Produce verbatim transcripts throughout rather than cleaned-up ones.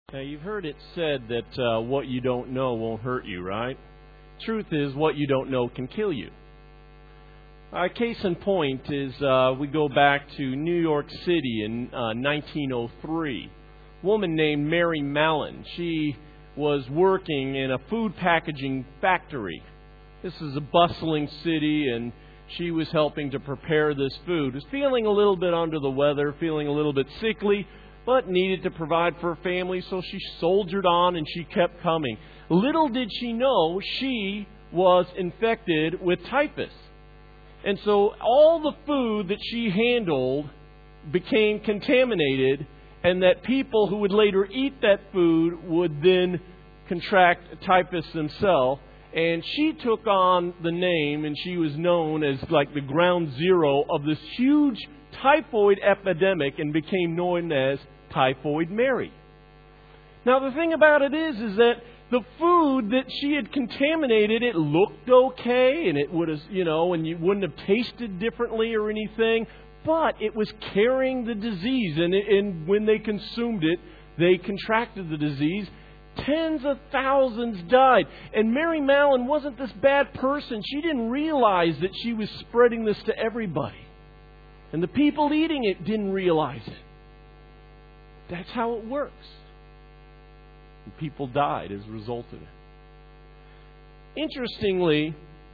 Now, you've heard it said that uh, what you don't know won't hurt you, right? Truth is, what you don't know can kill you. Our case in point is uh, we go back to New York City in uh, nineteen oh three. A woman named Mary Mallon. She was working in a food packaging factory. This is a bustling city, and she was helping to prepare this food. Was feeling a little bit under the weather, feeling a little bit sickly, but needed to provide for her family, so she soldiered on and she kept coming. Little did she know she was infected with typhus. And so all the food that she handled became contaminated, and that people who would later eat that food would then contract typhus themselves. And she took on the name, and she was known as like the ground zero of this huge typhoid epidemic, and became known as Typhoid Mary. Now the thing about it is, is that the food that she had contaminated, it looked okay, and it would have, you know, and you wouldn't have tasted differently or anything, but it was carrying the disease, and, it, and when they consumed it, they contracted the disease. Tens of thousands died. And Mary Mallon wasn't this bad person. She didn't realize that she was spreading this to everybody. And the people eating it didn't realize it. That's how it works. And people died as a result of it. Interestingly,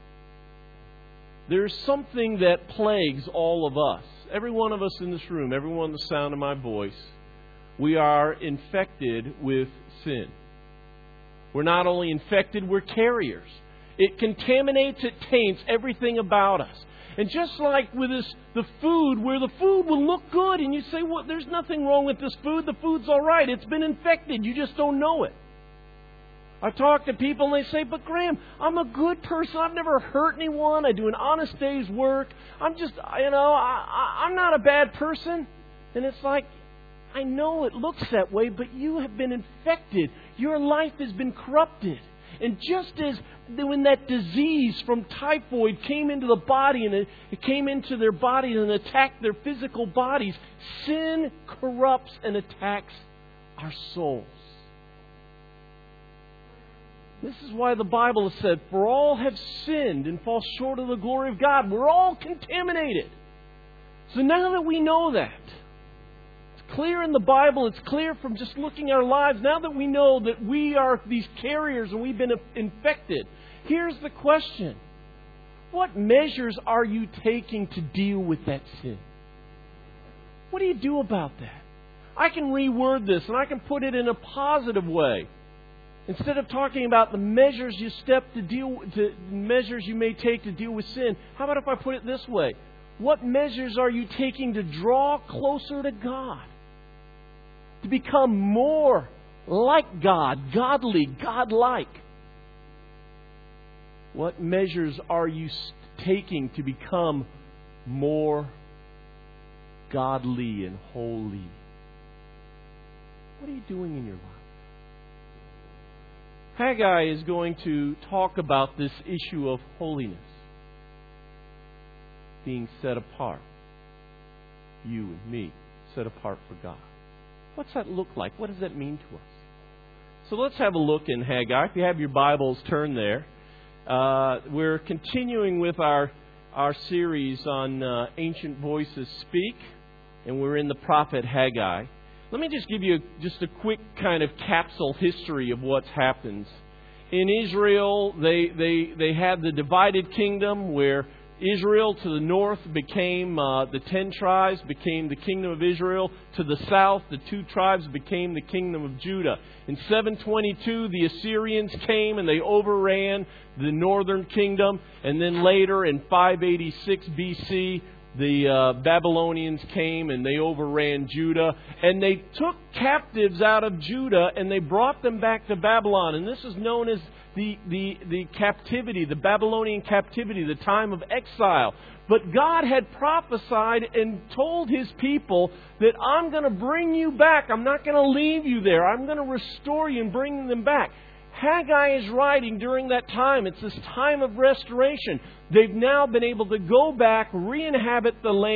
there's something that plagues all of us. Every one of us in this room, everyone the sound of my voice, we are infected with sin. We're not only infected, we're carriers. It contaminates, it taints everything about us. And just like with this, the food, where the food will look good, and you say, well, there's nothing wrong with this food. The food's all right. It's been infected. You just don't know it. I talk to people, and they say, but Graham, I'm a good person. I've never hurt anyone. I do an honest day's work. I'm just, you know, I, I, I'm not a bad person. And it's like, I know it looks that way, but you have been infected. Your life has been corrupted. And just as when that disease from typhoid came into the body, and it, it came into their bodies and attacked their physical bodies, sin corrupts and attacks our souls. This is why the Bible has said, for all have sinned and fall short of the glory of God. We're all contaminated. So now that we know that, clear in the Bible, it's clear from just looking at our lives. Now that we know that we are these carriers and we've been infected, here's the question. What measures are you taking to deal with that sin? What do you do about that? I can reword this, and I can put it in a positive way. Instead of talking about the measures you step to deal to measures you may take to deal with sin, how about if I put it this way? What measures are you taking to draw closer to God? To become more like God, godly, godlike. What measures are you taking to become more godly and holy? What are you doing in your life? Haggai is going to talk about this issue of holiness. Being set apart. You and me, set apart for God. What's that look like? What does that mean to us? So let's have a look in Haggai. If you have your Bibles, turn there. Uh, we're continuing with our our series on uh, Ancient Voices Speak, and we're in the prophet Haggai. Let me just give you just a quick kind of capsule history of what's happened. In Israel, they they they had the divided kingdom where Israel to the north became, uh, the ten tribes became the kingdom of Israel. To the south, the two tribes became the kingdom of Judah. In seven twenty-two, the Assyrians came and they overran the northern kingdom. And then later in five eighty-six B C, the uh, Babylonians came and they overran Judah. And they took captives out of Judah and they brought them back to Babylon. And this is known as The, the, the captivity, the Babylonian captivity, the time of exile. But God had prophesied and told His people that I'm going to bring you back. I'm not going to leave you there. I'm going to restore you and bring them back. Haggai is writing during that time. It's this time of restoration. They've now been able to go back, re-inhabit the land,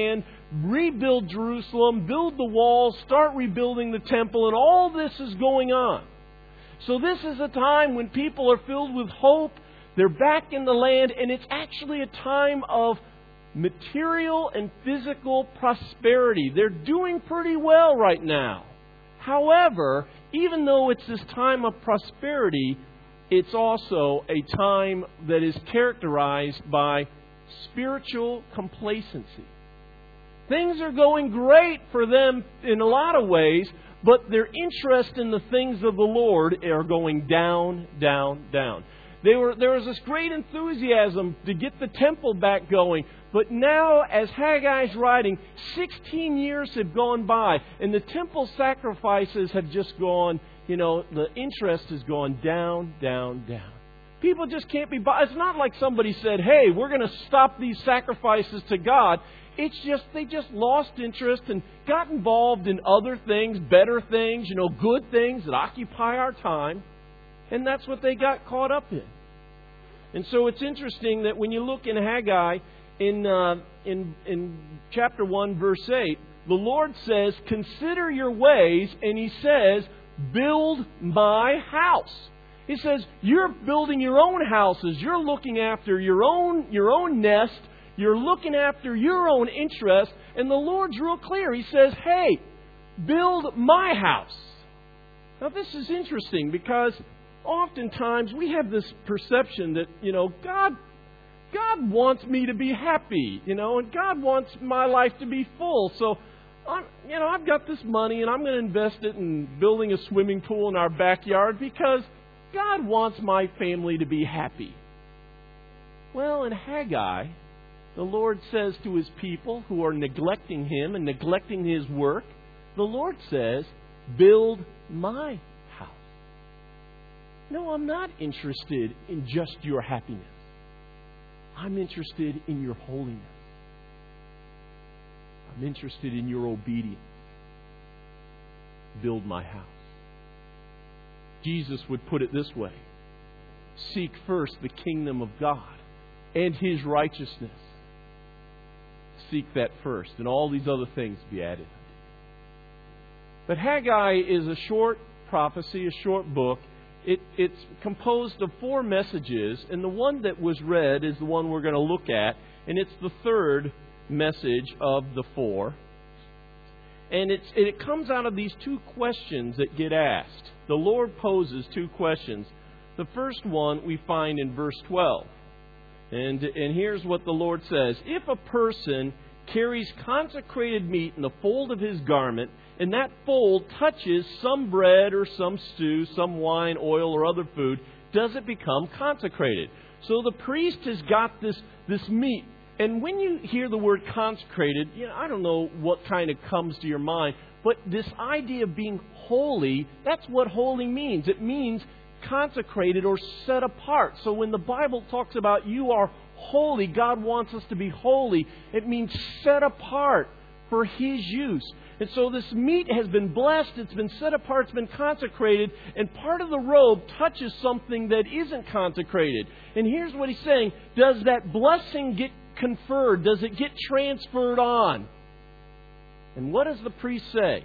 rebuild Jerusalem, build the walls, start rebuilding the temple, and all this is going on. So this is a time when people are filled with hope. They're back in the land, and it's actually a time of material and physical prosperity. They're doing pretty well right now. However, even though it's this time of prosperity, it's also a time that is characterized by spiritual complacency. Things are going great for them in a lot of ways, but their interest in the things of the Lord are going down, down, down. They were, there was this great enthusiasm to get the temple back going. But now, as Haggai's writing, sixteen years have gone by, and the temple sacrifices have just gone, you know, the interest has gone down, down, down. People just can't be bothered. It's not like somebody said, hey, we're going to stop these sacrifices to God. It's just, they just lost interest and got involved in other things, better things, you know, good things that occupy our time. And that's what they got caught up in. And so it's interesting that when you look in Haggai, in, uh, in, in chapter one, verse eight, the Lord says, consider your ways, and He says, build my house. He says, you're building your own houses. You're looking after your own, your own nest. You're looking after your own interest. And the Lord's real clear. He says, hey, build my house. Now, this is interesting because oftentimes we have this perception that, you know, God, God wants me to be happy, you know, and God wants my life to be full. So, I'm, you know, I've got this money and I'm going to invest it in building a swimming pool in our backyard because God wants my family to be happy. Well, in Haggai, the Lord says to His people who are neglecting Him and neglecting His work, the Lord says, build my house. No, I'm not interested in just your happiness. I'm interested in your holiness. I'm interested in your obedience. Build my house. Jesus would put it this way. Seek first the kingdom of God and His righteousness. Seek that first, and all these other things be added. But Haggai is a short prophecy, a short book. It, it's composed of four messages, and the one that was read is the one we're going to look at, and it's the third message of the four. And it's, it comes out of these two questions that get asked. The Lord poses two questions. The first one we find in verse twelve. And, and here's what the Lord says. If a person carries consecrated meat in the fold of his garment, and that fold touches some bread or some stew, some wine, oil, or other food, does it become consecrated? So the priest has got this, this meat. And when you hear the word consecrated, you know, I don't know what kind of comes to your mind, but this idea of being holy, that's what holy means. It means consecrated or set apart. So when the Bible talks about you are holy, God wants us to be holy, it means set apart for His use. And so this meat has been blessed, it's been set apart, it's been consecrated, and part of the robe touches something that isn't consecrated. And here's what He's saying. Does that blessing get conferred? Does it get transferred on? And what does the priest say?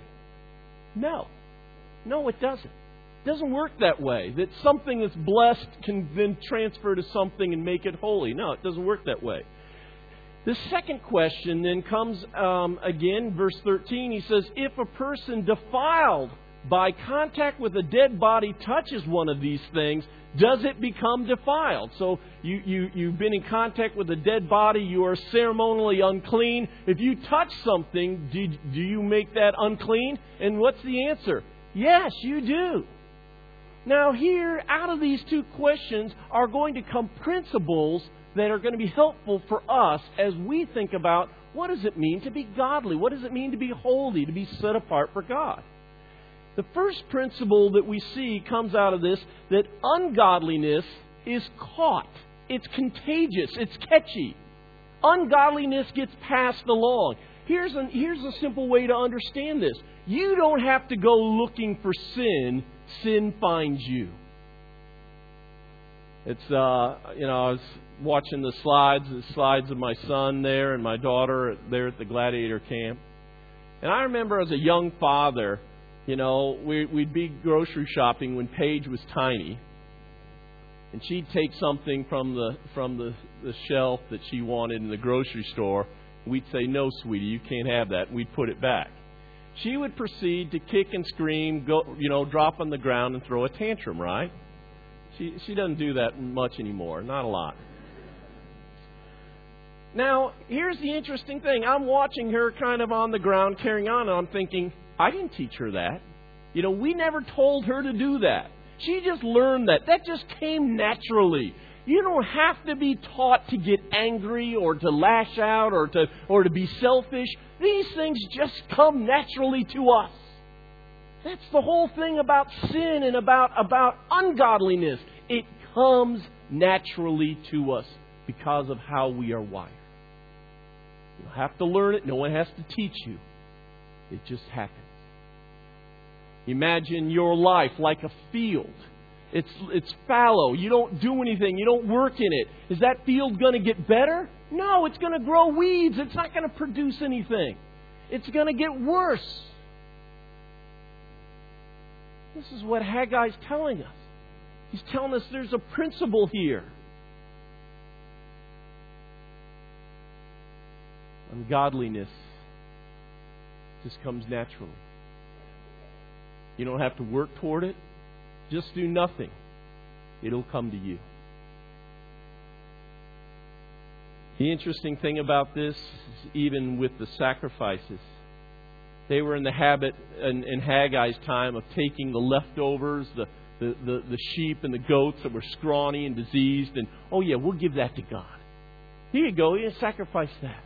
No. No, it doesn't. It doesn't work that way. That something that's blessed can then transfer to something and make it holy. No, it doesn't work that way. The second question then comes um, again, verse thirteen. He says, if a person defiled by contact with a dead body touches one of these things, does it become defiled? So you, you, you've been in contact with a dead body, you are ceremonially unclean. If you touch something, do, do you make that unclean? And what's the answer? Yes, you do. Now here, out of these two questions are going to come principles that are going to be helpful for us as we think about what does it mean to be godly? What does it mean to be holy, to be set apart for God? The first principle that we see comes out of this, that ungodliness is caught. It's contagious. It's catchy. Ungodliness gets passed along. Here's a, here's a simple way to understand this. You don't have to go looking for sin. Sin finds you. It's, uh, you know, I was watching the slides, the slides of my son there and my daughter there at the Gladiator camp. And I remember as a young father, you know, we, we'd be grocery shopping when Paige was tiny. And she'd take something from the from the, the shelf that she wanted in the grocery store. We'd say, "No, sweetie, you can't have that." And we'd put it back. She would proceed to kick and scream, go, you know, drop on the ground and throw a tantrum, right? She she doesn't do that much anymore, not a lot. Now, here's the interesting thing. I'm watching her kind of on the ground carrying on, and I'm thinking, I didn't teach her that. You know, we never told her to do that. She just learned that. That just came naturally. You don't have to be taught to get angry or to lash out or to or to be selfish. These things just come naturally to us. That's the whole thing about sin and about, about ungodliness. It comes naturally to us because of how we are wired. You don't have to learn it. No one has to teach you. It just happens. Imagine your life like a field. It's it's fallow. You don't do anything. You don't work in it. Is that field going to get better? No, it's going to grow weeds. It's not going to produce anything. It's going to get worse. This is what Haggai's telling us. He's telling us there's a principle here. Ungodliness just comes naturally. You don't have to work toward it. Just do nothing. It'll come to you. The interesting thing about this is even with the sacrifices, they were in the habit in, in Haggai's time of taking the leftovers, the, the, the, the sheep and the goats that were scrawny and diseased, and, oh yeah, we'll give that to God. Here you go, you sacrifice that.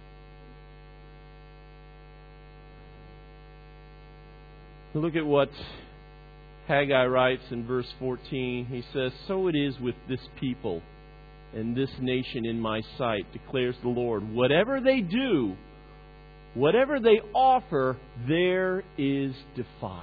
Look at what Haggai writes in verse fourteen. He says, "So it is with this people and this nation in my sight, declares the Lord. Whatever they do, whatever they offer, there is defiled."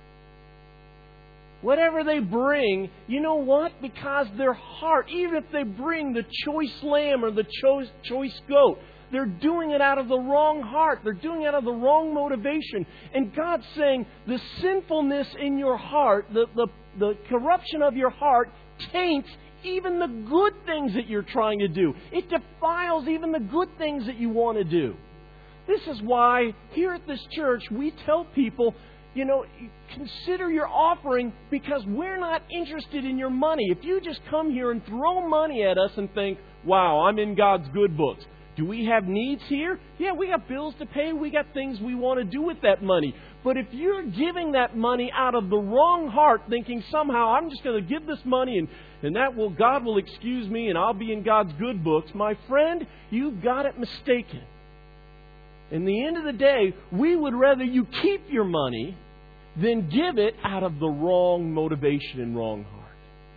Whatever they bring, you know what? Because their heart, even if they bring the choice lamb or the choice, choice goat, they're doing it out of the wrong heart. They're doing it out of the wrong motivation. And God's saying the sinfulness in your heart, the, the, the corruption of your heart taints even the good things that you're trying to do. It defiles even the good things that you want to do. This is why here at this church we tell people, you know, consider your offering, because we're not interested in your money. If you just come here and throw money at us and think, wow, I'm in God's good books. Do we have needs here? Yeah, we got bills to pay. We got things we want to do with that money. But if you're giving that money out of the wrong heart, thinking somehow I'm just going to give this money and, and that will God will excuse me and I'll be in God's good books, my friend, you've got it mistaken. In the end of the day, we would rather you keep your money than give it out of the wrong motivation and wrong heart.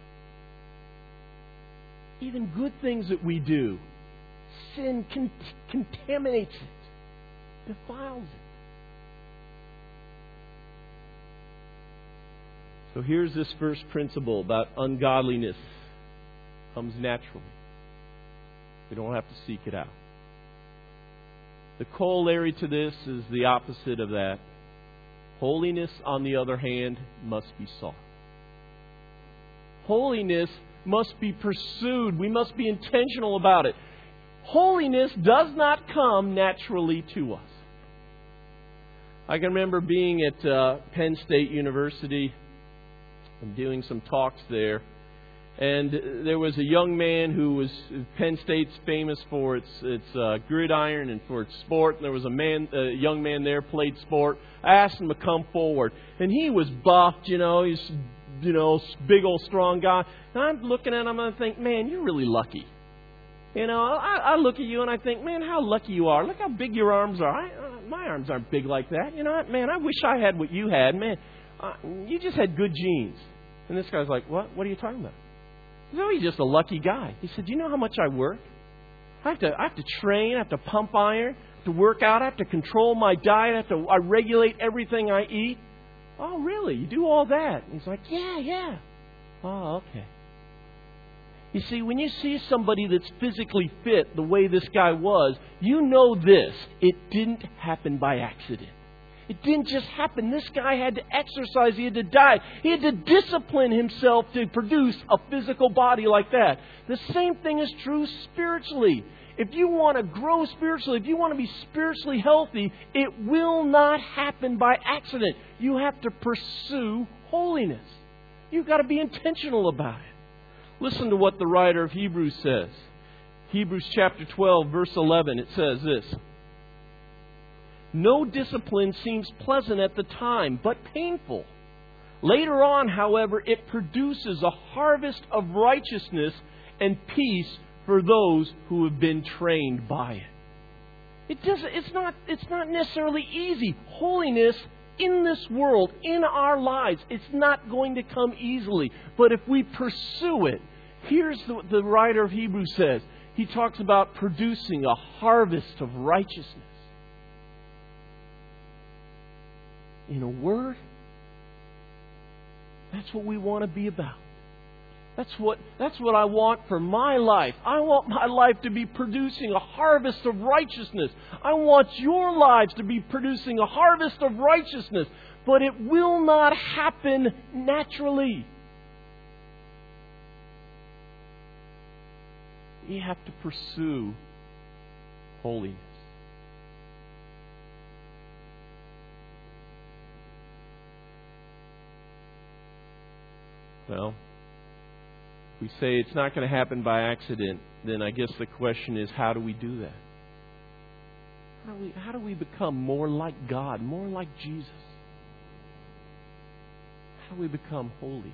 Even good things that we do, sin con- contaminates it, defiles it. So here's this first principle about ungodliness. It comes naturally. We don't have to seek it out. The corollary to this is the opposite of that. Holiness, on the other hand, must be sought. Holiness must be pursued. We must be intentional about it. Holiness does not come naturally to us. I can remember being at uh, Penn State University and doing some talks there. And there was a young man who was, Penn State's famous for its its uh, gridiron and for its sport. And there was a man, a young man there, played sport. I asked him to come forward, and he was buffed. You know, he's you know big old strong guy. And I'm looking at him and I think, man, you're really lucky. You know, I, I look at you and I think, man, how lucky you are. Look how big your arms are. I, uh, my arms aren't big like that. You know what, man? I wish I had what you had, man. Uh, you just had good genes. And this guy's like, what? What are you talking about? No, he's just a lucky guy. He said, "Do you know how much I work? I have to, I have to train, I have to pump iron, I have to work out, I have to control my diet, I have to I regulate everything I eat." "Oh, really? You do all that?" And he's like, "Yeah, yeah." "Oh, okay." You see, when you see somebody that's physically fit the way this guy was, you know this. It didn't happen by accident. It didn't just happen. This guy had to exercise. He had to diet. He had to discipline himself to produce a physical body like that. The same thing is true spiritually. If you want to grow spiritually, if you want to be spiritually healthy, it will not happen by accident. You have to pursue holiness. You've got to be intentional about it. Listen to what the writer of Hebrews says. Hebrews chapter twelve, verse eleven, it says this. No discipline seems pleasant at the time, but painful. Later on, however, it produces a harvest of righteousness and peace for those who have been trained by it. It doesn't, it's not, it's not necessarily easy. Holiness in this world, in our lives, it's not going to come easily. But if we pursue it, here's the, the writer of Hebrews says. He talks about producing a harvest of righteousness. In a word, that's what we want to be about. That's what, that's what I want for my life. I want my life to be producing a harvest of righteousness. I want your lives to be producing a harvest of righteousness. But it will not happen naturally. You have to pursue holiness. Well, if we say it's not going to happen by accident, then I guess the question is, how do we do that? How do we, how do we become more like God, more like Jesus? How do we become holy?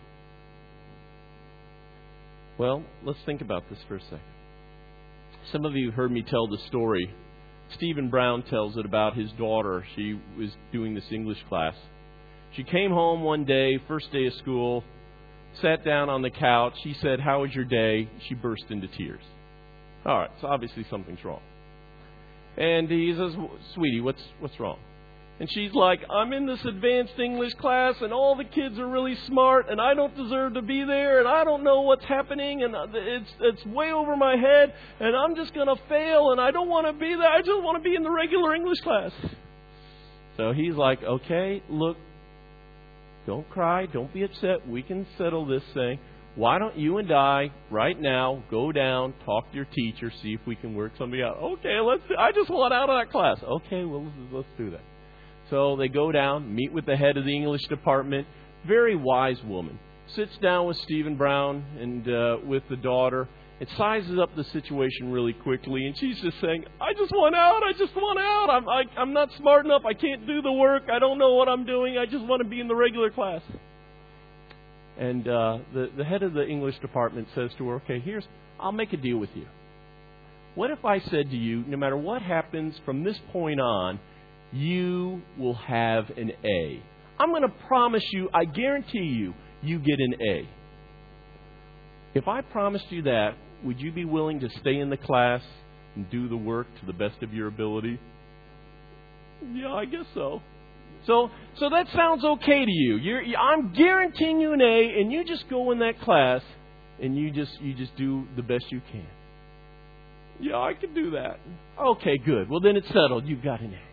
Well, let's think about this for a second. Some of you have heard me tell the story. Stephen Brown tells it about his daughter. She was doing this English class. She came home one day, first day of school, sat down on the couch. He said, "How was your day?" She burst into tears. All right, so obviously something's wrong. And he says, "Sweetie, what's what's wrong?" And she's like, "I'm in this advanced English class, and all the kids are really smart, and I don't deserve to be there, and I don't know what's happening, and it's it's way over my head, and I'm just going to fail, and I don't want to be there. I just want to be in the regular English class." So he's like, "Okay, look, don't cry. Don't be upset. We can settle this thing. Why don't you and I, right now, go down, talk to your teacher, see if we can work something out." "Okay, let's. I just want out of that class." "Okay, well, let's, let's do that." So they go down, meet with the head of the English department. Very wise woman. Sits down with Stephen Brown and uh, with the daughter. It sizes up the situation really quickly, and she's just saying, "I just want out. I just want out. I'm I, I'm not smart enough. I can't do the work. I don't know what I'm doing. I just want to be in the regular class." And uh, the the head of the English department says to her, "Okay, here's I'll make a deal with you. What if I said to you, no matter what happens from this point on, you will have an A. I'm going to promise you. I guarantee you, you get an A. If I promised you that, would you be willing to stay in the class and do the work to the best of your ability?" "Yeah, I guess so." So, so that sounds okay to you. You're, I'm guaranteeing you an A, and you just go in that class and you just you just do the best you can. "Yeah, I can do that." "Okay, good. Well, then it's settled. You've got an A."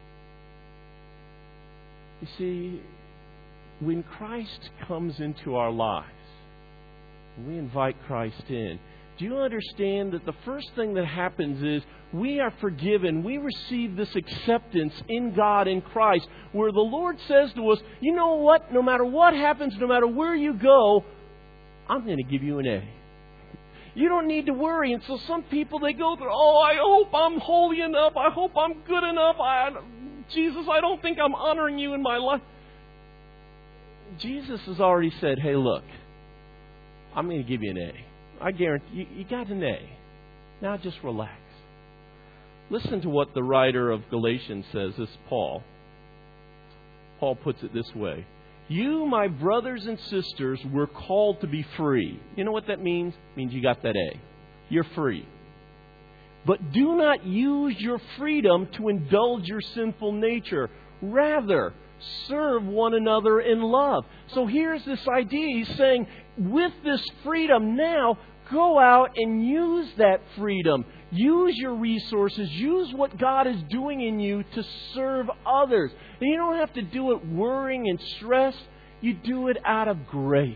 You see, when Christ comes into our lives, we invite Christ in. Do you understand that the first thing that happens is we are forgiven. We receive this acceptance in God, in Christ, where the Lord says to us, "You know what? No matter what happens, no matter where you go, I'm going to give you an A. You don't need to worry." And so some people, they go through, "Oh, I hope I'm holy enough. I hope I'm good enough. I, Jesus, I don't think I'm honoring you in my life." Jesus has already said, "Hey, look, I'm going to give you an A. I guarantee you, you got an A. Now just relax." Listen to what the writer of Galatians says. This is Paul. Paul puts it this way. "You, my brothers and sisters, were called to be free." You know what that means? It means you got that A. You're free. "But do not use your freedom to indulge your sinful nature. Rather, serve one another in love. So here's this idea. He's saying, with this freedom now, go out and use that freedom. Use your resources. Use what God is doing in you to serve others. And you don't have to do it worrying and stress. You do it out of grace.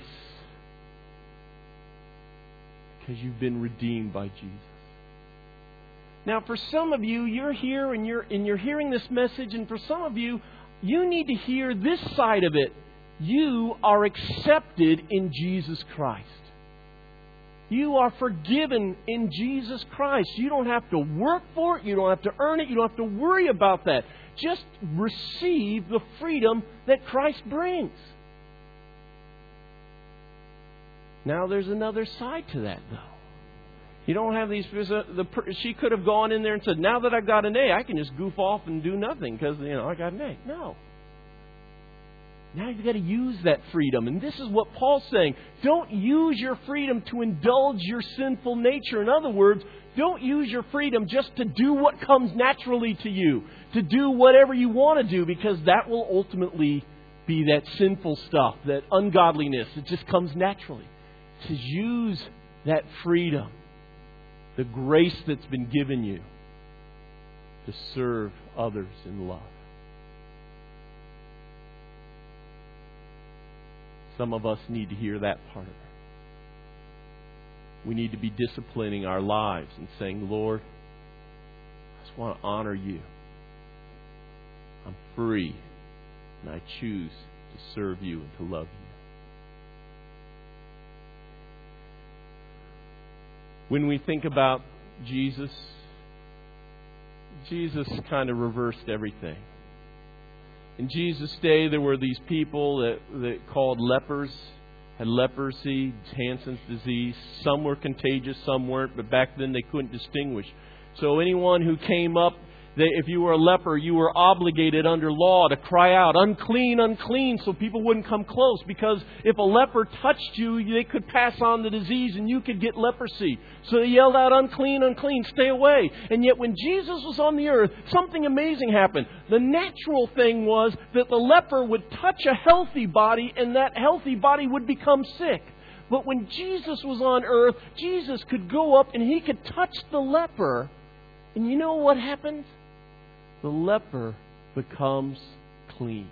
Because you've been redeemed by Jesus. Now, for some of you, you're here and you're and you're hearing this message, and for some of you, you need to hear this side of it. You are accepted in Jesus Christ. You are forgiven in Jesus Christ. You don't have to work for it. You don't have to earn it. You don't have to worry about that. Just receive the freedom that Christ brings. Now, there's another side to that, though. You don't have these... The, she could have gone in there and said, now that I've got an A, I can just goof off and do nothing because, you know, I got an A. No. Now you've got to use that freedom. And this is what Paul's saying. Don't use your freedom to indulge your sinful nature. In other words, don't use your freedom just to do what comes naturally to you. To do whatever you want to do, because that will ultimately be that sinful stuff, that ungodliness. It just comes naturally. To use that freedom, the grace that's been given you, to serve others in love. Some of us need to hear that part of it. We need to be disciplining our lives and saying, Lord, I just want to honor you. I'm free, and I choose to serve you and to love you. When we think about Jesus, Jesus kind of reversed everything. In Jesus' day, there were these people that, that called lepers, had leprosy, Hansen's disease. Some were contagious, some weren't, but back then they couldn't distinguish. So anyone who came up, they, if you were a leper, you were obligated under law to cry out, unclean, unclean, so people wouldn't come close. Because if a leper touched you, they could pass on the disease and you could get leprosy. So they yelled out, unclean, unclean, stay away. And yet when Jesus was on the earth, something amazing happened. The natural thing was that the leper would touch a healthy body and that healthy body would become sick. But when Jesus was on earth, Jesus could go up and He could touch the leper. And you know what happened? The leper becomes clean.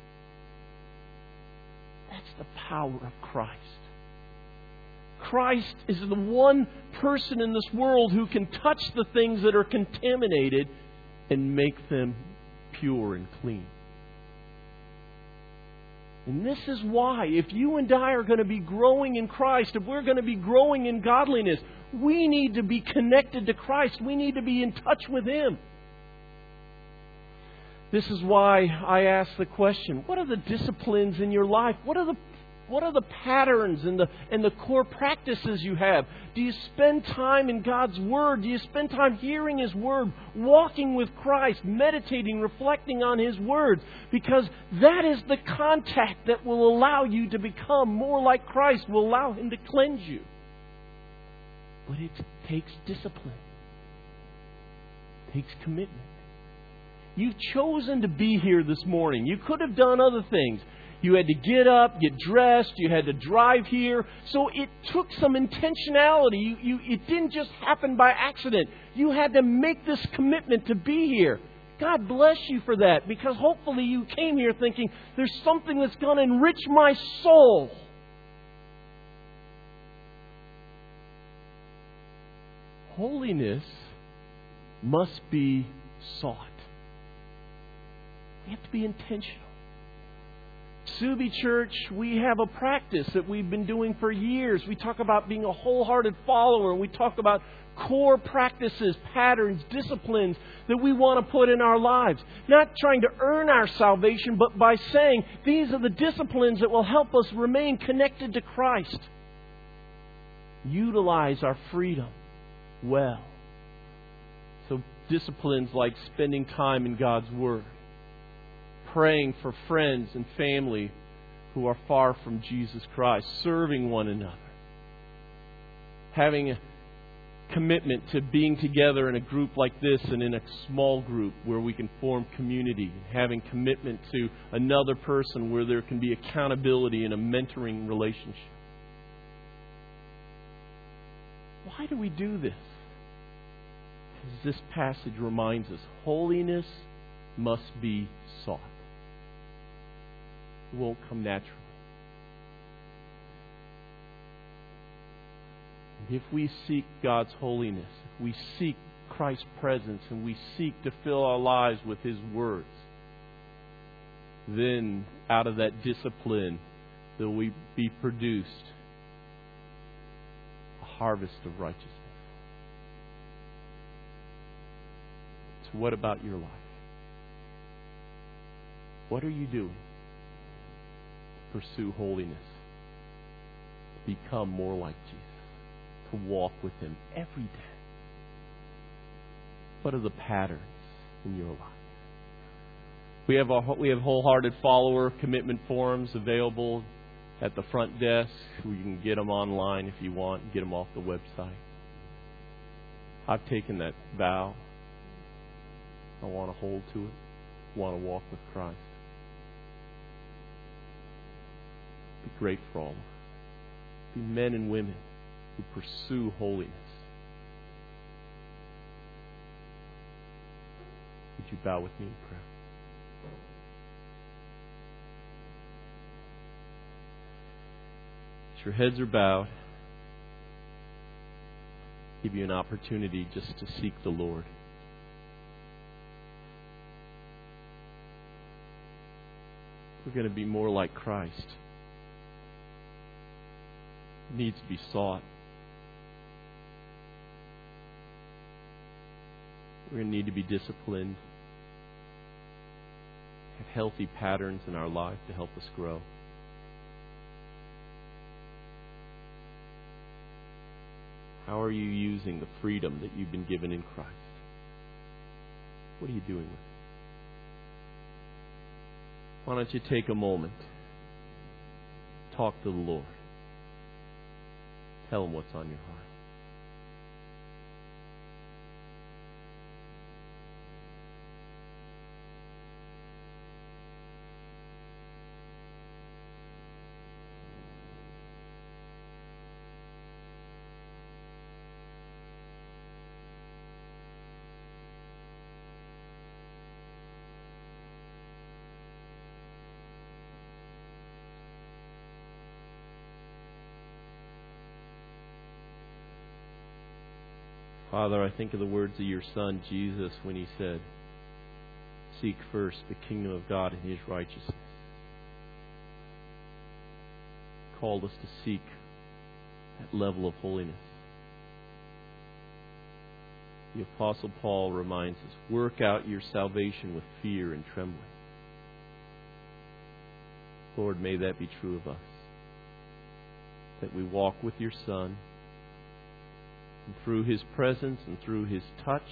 That's the power of Christ. Christ is the one person in this world who can touch the things that are contaminated and make them pure and clean. And this is why, if you and I are going to be growing in Christ, if we're going to be growing in godliness, we need to be connected to Christ. We need to be in touch with Him. This is why I ask the question, what are the disciplines in your life? What are the what are the patterns and the and the core practices you have? Do you spend time in God's Word? Do you spend time hearing His Word, walking with Christ, meditating, reflecting on His words? Because that is the contact that will allow you to become more like Christ, will allow Him to cleanse you. But it takes discipline. It takes commitment. You've chosen to be here this morning. You could have done other things. You had to get up, get dressed, you had to drive here. So it took some intentionality. You, you, it didn't just happen by accident. You had to make this commitment to be here. God bless you for that, because hopefully you came here thinking, there's something that's going to enrich my soul. Holiness must be sought. We have to be intentional. Subi Church, we have a practice that we've been doing for years. We talk about being a wholehearted follower, and we talk about core practices, patterns, disciplines that we want to put in our lives. Not trying to earn our salvation, but by saying these are the disciplines that will help us remain connected to Christ. Utilize our freedom well. So disciplines like spending time in God's Word, praying for friends and family who are far from Jesus Christ, serving one another, having a, commitment to being together in a group like this and in a small group where we can form community, having commitment to another person where there can be accountability and a mentoring relationship. Why do we do this? Because this passage reminds us, holiness must be sought. It won't come naturally. And if we seek God's holiness, if we seek Christ's presence, and we seek to fill our lives with His words, then out of that discipline there will be produced a harvest of righteousness. So what about your life? What are you doing to pursue holiness? To become more like Jesus. To walk with Him every day. What are the patterns in your life? We have a, we have wholehearted follower commitment forms available at the front desk. You can get them online if you want. Get them off the website. I've taken that vow. I want to hold to it. I want to walk with Christ. Be great for all of us. Be men and women who pursue holiness. Would you bow with me in prayer? As your heads are bowed, I'll give you an opportunity just to seek the Lord. We're going to be more like Christ. It needs to be sought. We're going to need to be disciplined, have healthy patterns in our life to help us grow. How are you using the freedom that you've been given in Christ? What are you doing with it? Why don't you take a moment, talk to the Lord, tell Him what's on your heart. Father, I think of the words of your Son, Jesus, when He said, seek first the kingdom of God and His righteousness. He called us to seek that level of holiness. The Apostle Paul reminds us, work out your salvation with fear and trembling. Lord, may that be true of us. That we walk with your Son, and through His presence and through His touch,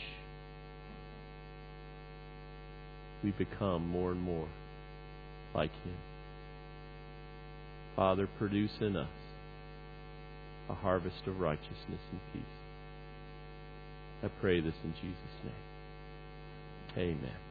we become more and more like Him. Father, produce in us a harvest of righteousness and peace. I pray this in Jesus' name. Amen.